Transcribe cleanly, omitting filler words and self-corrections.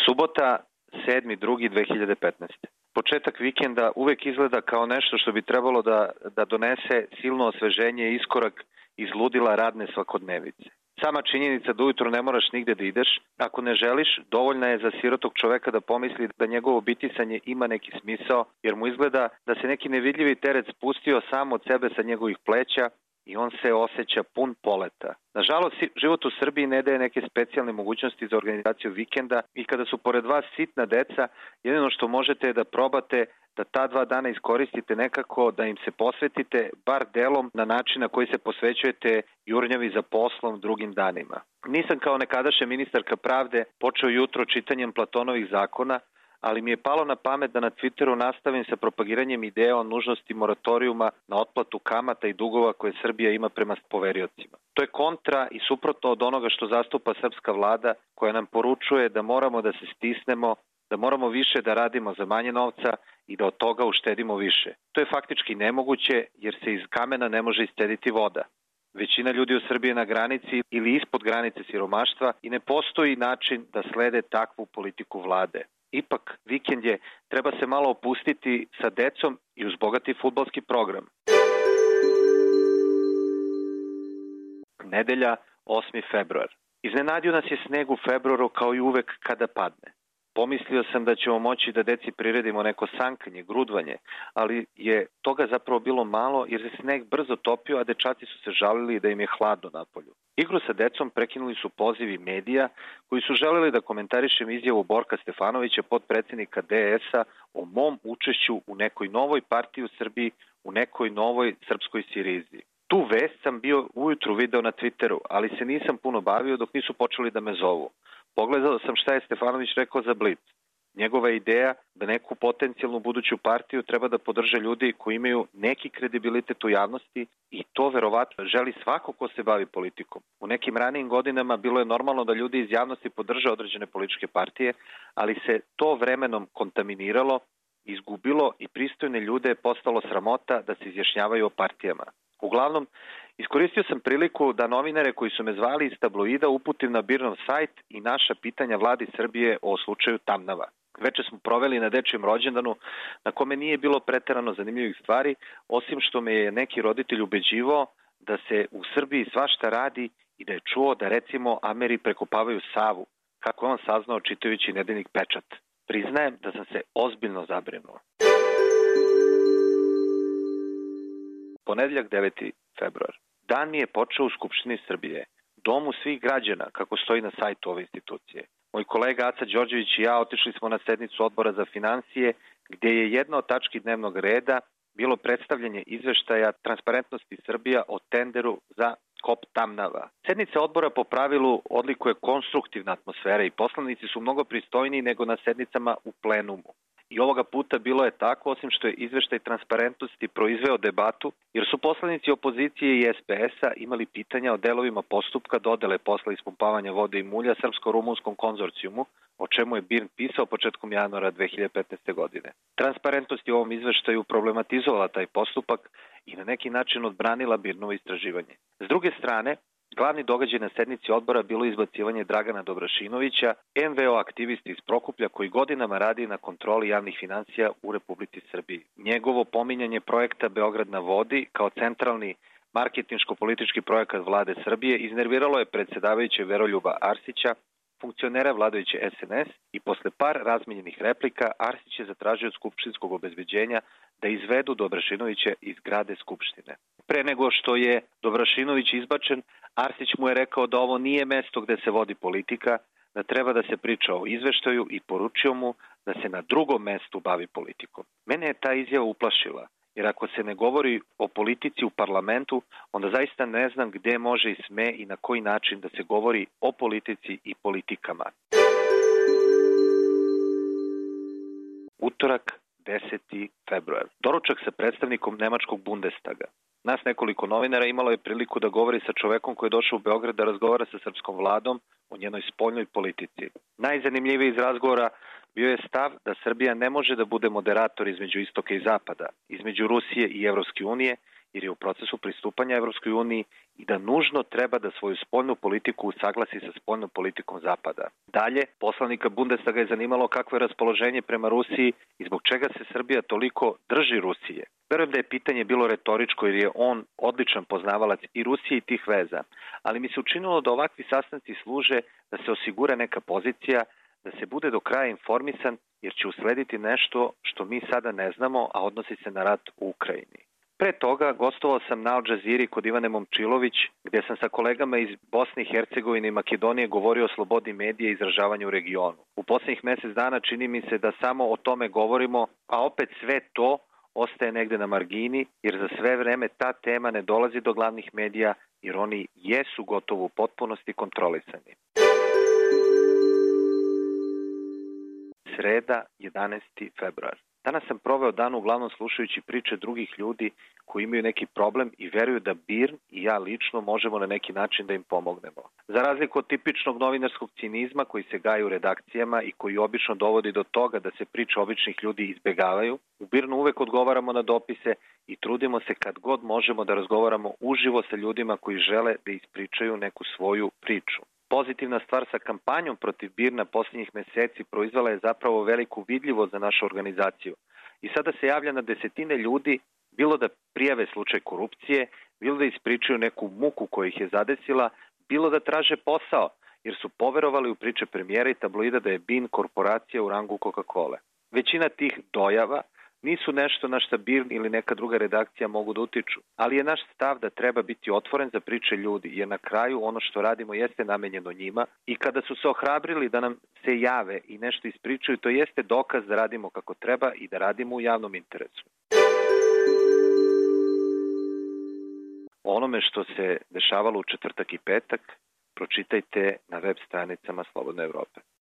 Subota, 7.2.2015. Početak vikenda uvek izgleda kao nešto što bi trebalo da donese silno osveženje i iskorak iz ludila radne svakodnevice. Sama činjenica da ujutro ne moraš nigde da ideš, ako ne želiš, dovoljna je za sirotog čoveka da pomisli da njegovo bitisanje ima neki smisao, jer mu izgleda da se neki nevidljivi teret spustio sam od sebe sa njegovih pleća i on se osjeća pun poleta. Nažalost, život u Srbiji ne daje neke specijalne mogućnosti za organizaciju vikenda i kada su pored vas sitna deca, jedino što možete je da probate da ta 2 dana iskoristite nekako, da im se posvetite bar delom na način na koji se posvećujete jurnjavi za poslom drugim danima. Nisam kao nekadašnja ministarka pravde počeo jutro čitanjem Platonovih zakona, ali mi je palo na pamet da na Twitteru nastavim sa propagiranjem ideja o nužnosti moratorijuma na otplatu kamata i dugova koje Srbija ima prema poveriocima. To je kontra i suprotno od onoga što zastupa srpska vlada, koja nam poručuje da moramo da se stisnemo, da moramo više da radimo za manje novca i da od toga uštedimo više. To je faktički nemoguće jer se iz kamena ne može iscediti voda. Većina ljudi u Srbiji je na granici ili ispod granice siromaštva i ne postoji način da slede takvu politiku vlade. Ipak, vikend je, treba se malo opustiti sa decom i uz bogati fudbalski program. Nedelja, 8. februar. Iznenadio nas je sneg u februaru kao i uvek kada padne. Pomislio sam da ćemo moći da deci priredimo neko sankanje, grudvanje, ali je toga zapravo bilo malo jer se sneg brzo topio, a dečaci su se žalili da im je hladno napolju. Igru sa decom prekinuli su pozivi medija koji su želeli da komentarišem izjavu Borka Stefanovića, potpredsednika DS-a, o mom učešću u nekoj novoj partiji u Srbiji, u nekoj novoj srpskoj Sirizi. Tu vest sam bio ujutru video na Twitteru, ali se nisam puno bavio dok nisu počeli da me zovu. Pogledao sam šta je Stefanović rekao za Blic. Njegova ideja da neku potencijalnu buduću partiju treba da podrže ljudi koji imaju neki kredibilitet u javnosti i to verovatno želi svako ko se bavi politikom. U nekim ranijim godinama bilo je normalno da ljudi iz javnosti podrže određene političke partije, ali se to vremenom kontaminiralo, izgubilo i pristojne ljude je postalo sramota da se izjašnjavaju o partijama. Uglavnom, iskoristio sam priliku da novinare koji su me zvali iz tabloida uputim na BIRN-ov sajt i naša pitanja vladi Srbije o slučaju Tamnava. Veče smo proveli na dečijem rođendanu na kome nije bilo preterano zanimljivih stvari, osim što me je neki roditelj ubeđivao da se u Srbiji svašta radi i da je čuo da recimo Ameri prekopavaju Savu, kako je on saznao čitajući nedeljnik Pečat. Priznajem da sam se ozbiljno zabrinuo. Ponedeljak, 9. februar. Dan mi je počeo u Skupštini Srbije, domu svih građana, kako stoji na sajtu ove institucije. Moj kolega Aca Đorđević i ja otišli smo na sednicu Odbora za finansije, gdje je jedna od tački dnevnog reda bilo predstavljanje izveštaja Transparentnosti Srbija o tenderu za kop Tamnava. Sednica odbora po pravilu odlikuje konstruktivna atmosfera i poslanici su mnogo pristojniji nego na sednicama u plenumu. I ovoga puta bilo je tako, osim što je izveštaj Transparentnosti proizveo debatu, jer su poslanici opozicije i SPS-a imali pitanja o delovima postupka dodele posla ispumpavanja vode i mulja Srpsko-rumunskom konzorcijumu, o čemu je BIRN pisao početkom januara 2015. godine. Transparentnost je u ovom izveštaju problematizovala taj postupak i na neki način odbranila BIRN-ovo istraživanje. S druge strane, glavni događaj na sednici odbora bilo izbacivanje Dragana Dobrašinovića, NVO aktivisti iz Prokuplja koji godinama radi na kontroli javnih finansija u Republici Srbiji. Njegovo pominjanje projekta Beograd na vodi kao centralni marketinško-politički projekat vlade Srbije iznerviralo je predsedavajuće Veroljuba Arsića, funkcionera vladajuće SNS i posle par razmenjenih replika Arsić je zatražio od skupštinskog obezbeđenja da izvedu Dobrašinovića iz zgrade Skupštine. Pre nego što je Dobrašinović izbačen, Arsić mu je rekao da ovo nije mesto gde se vodi politika, da treba da se priča o izveštaju i poručio mu da se na drugom mestu bavi politikom. Mene je ta izjava uplašila, jer ako se ne govori o politici u parlamentu, onda zaista ne znam gde može i sme i na koji način da se govori o politici i politikama. Utorak, 10. februar. Doručak sa predstavnikom Nemačkog Bundestaga. Nas nekoliko novinara imalo je priliku da govori sa čovekom koji je došao u Beograd da razgovara sa srpskom vladom o njenoj spoljnoj politici. Najzanimljiviji iz razgovora bio je stav da Srbija ne može da bude moderator između istoka i zapada, između Rusije i Evropske unije jer je u procesu pristupanja Evropskoj uniji i da nužno treba da svoju spoljnu politiku usaglasi sa spoljnom politikom Zapada. Dalje, poslanika Bundestaga je zanimalo kakvo je raspoloženje prema Rusiji i zbog čega se Srbija toliko drži Rusije. Verujem da je pitanje bilo retoričko jer je on odličan poznavalac i Rusije i tih veza, ali mi se učinilo da ovakvi sastanci služe da se osigura neka pozicija, da se bude do kraja informisan jer će uslediti nešto što mi sada ne znamo, a odnosi se na rat u Ukrajini. Pre toga gostovao sam na Al Džaziri kod Ivane Momčilović, gde sam sa kolegama iz Bosne i Hercegovine i Makedonije govorio o slobodi medija i izražavanju u regionu. U poslednjih mesec dana čini mi se da samo o tome govorimo, a opet sve to ostaje negde na margini, jer za sve vreme ta tema ne dolazi do glavnih medija, jer oni jesu gotovo u potpunosti kontrolisani. Sreda, 11. februar. Danas sam proveo dan uglavnom slušajući priče drugih ljudi koji imaju neki problem i veruju da BIRN i ja lično možemo na neki način da im pomognemo. Za razliku od tipičnog novinarskog cinizma koji se gaji u redakcijama i koji obično dovodi do toga da se priče običnih ljudi izbegavaju, u BIRN-u uvek odgovaramo na dopise i trudimo se kad god možemo da razgovaramo uživo sa ljudima koji žele da ispričaju neku svoju priču. Pozitivna stvar sa kampanjom protiv BIRN-a posljednjih meseci proizvela je zapravo veliku vidljivost za našu organizaciju. I sada se javlja na desetine ljudi, bilo da prijave slučaj korupcije, bilo da ispričaju neku muku koja ih je zadesila, bilo da traže posao, jer su poverovali u priče premijera i tabloida da je BIRN korporacija u rangu Coca-Cola. Većina tih dojava nisu nešto na šta BIRN ili neka druga redakcija mogu da utiču, ali je naš stav da treba biti otvoren za priče ljudi, jer na kraju ono što radimo jeste namenjeno njima i kada su se ohrabrili da nam se jave i nešto ispričaju, to jeste dokaz da radimo kako treba i da radimo u javnom interesu. O onome što se dešavalo u četvrtak i petak pročitajte na web stranicama Slobodne Evrope.